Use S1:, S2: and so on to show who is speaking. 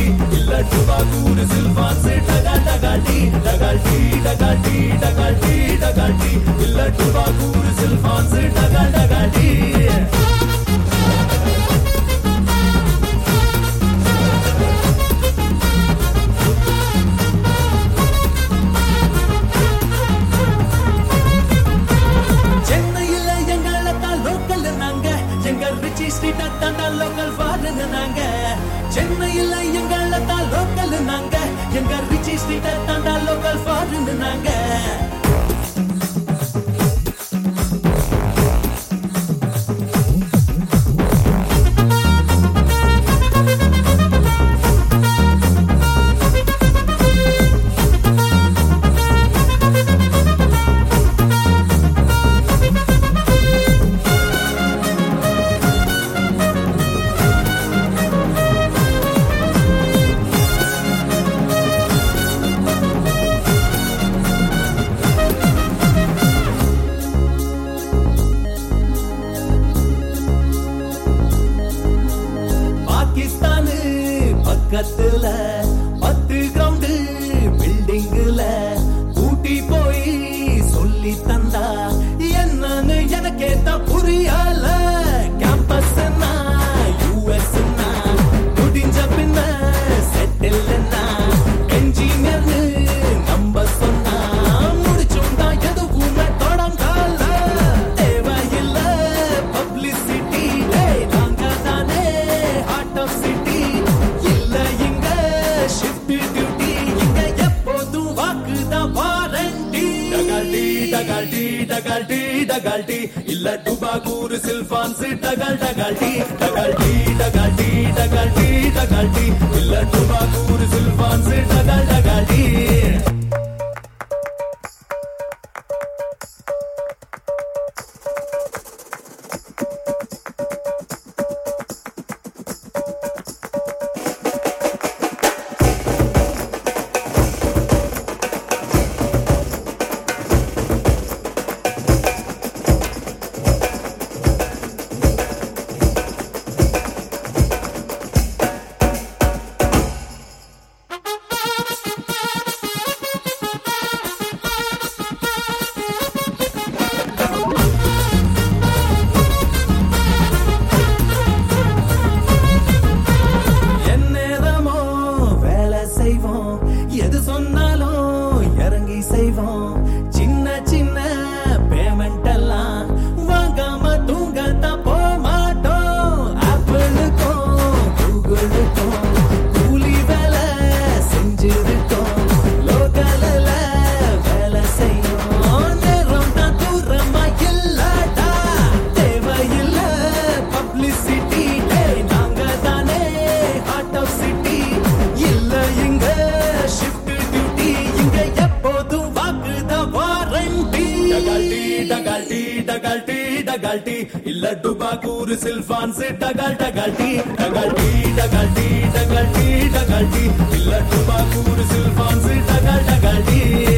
S1: டகால்டி இல்ல டுபாக்கூர் சில்வான் से டகால்டி டகால்டி டகால்டி டகால்டி டகால்டி இல்ல டுபாக்கூர் சில்வான் से டகால்டி சென்னையில் எங்கள தான் லோக்கல் நாங்க எங்க ரிச்சி ஸ்ட்ரீட் தாண்டா லோக்கல் ஃபாரின் நாங்க பக்கத்துல 10 கிரவுண்ட் பில்டிங்ல கூட்டி போய் சொல்லி தந்தா என்னன்னு எனக்கே தான் புரியல கேம்பஸ் யூஎஸ் முடிஞ்ச பின்ன செட்டில் என்ஜினியர் நம்ப சொன்னா முடிச்சும் தான் எதுவுமே தொடங்கால தேவையில்ல பப்ளிசிட்டி நாங்க தானே ஹார்ட் ஆஃப் சிட்டி டகால்டி டகால்டி இல்ல டுபாக்கூர் சில்வான் से டகால்டி டகால்டி டகால்டி டகால்டி டகால்டி இல்ல டுபாக்கூர் சில்வான் से டகால்டி எது சொன்னாலும் இறங்கி செய்வோம் சின்ன சின்ன பேமெண்ட் எல்லாம் வாங்காம தூங்கத்தான் போக மாட்டோம் ஆப்பிளுக்கும் கூகுளுக்கும் கூலி வேலை செஞ்சிருக்கோம் லோக்கல்ல வேலை செய்யும் நேரம் தான் தூரமா இல்லடா தேவையில்ல பப்ளிசிட்டி நாங்க தானே ஹார்ட் ஆஃப் சிட்டி இல்ல இங்க டகால்டி டகால்டி இல்ல டுபாக்கூர் சில்வான் से டகால்டி டகால்டி டகால்டி டகால்டி டகால்டி இல்ல டுபாக்கூர் சில்வான் से டகால்டி